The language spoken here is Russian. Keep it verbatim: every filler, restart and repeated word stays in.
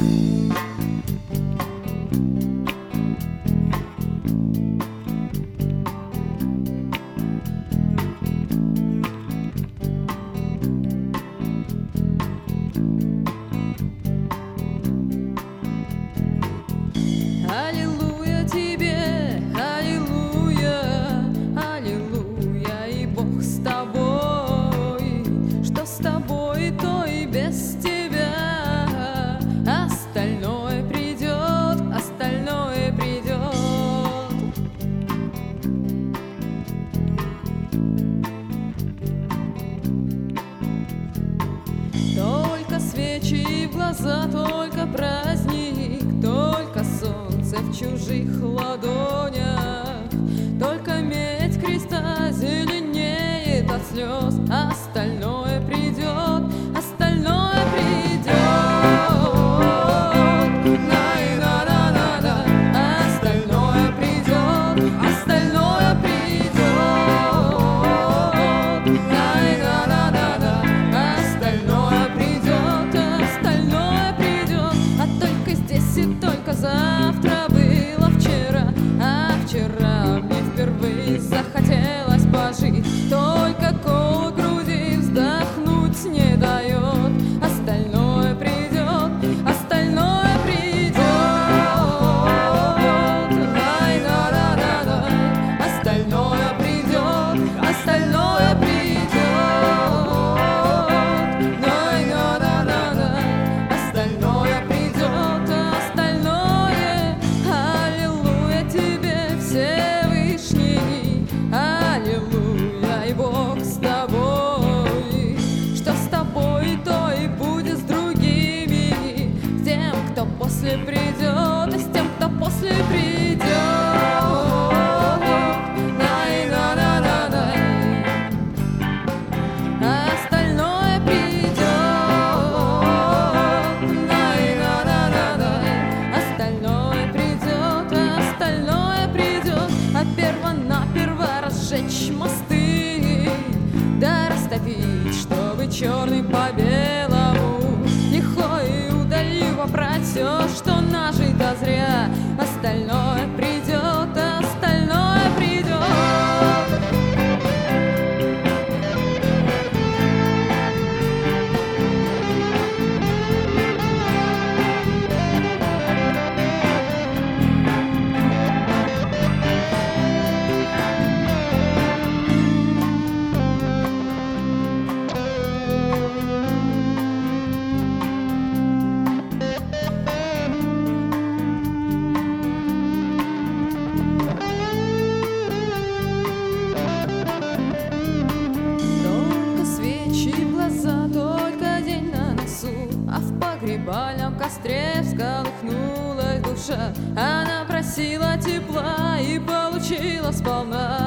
Аллилуйя тебе, аллилуйя, аллилуйя, и Бог с тобой. Что с тобой, то и без тебя. Остальное придет, остальное придет. Только свечи в глаза, только праздник, только солнце в чужих ладонях, только медь креста зеленеет от слез. Остальное придет, остальное придет. На-на-на-на-на. Остальное придет, остальное придет. На-на-на-на-на. Остальное придет, остальное придет. А только здесь и только завтра было вчера, а вчера мне впервые захотелось пожить. Только кол в груди вздохнуть не дает. Остальное придет, остальное придет. Ай-на-на-на-на. Остальное придет, остальное придет. Ай-на-на-на-на. Остальное придет, остальное. Аллилуйя тебе, Всевышний, аллилуйя, и Бог с тобой. Что с тобой, то и будет с другими, с тем, кто после придет, и с тем, кто после придет. На-на-на-на-на. Остальное придет. На-на-на-на-на. Остальное придет, остальное придет. А перво-наперво разжечь мосты, да растопить, чтобы черный по белому, лихой удалив убрать все, что нажито зря. Остальное придет, остальное придет. Только свечи в глаза, только день на носу, а в погребальном костре всколыхнулась душа. Она просила тепла и получила сполна.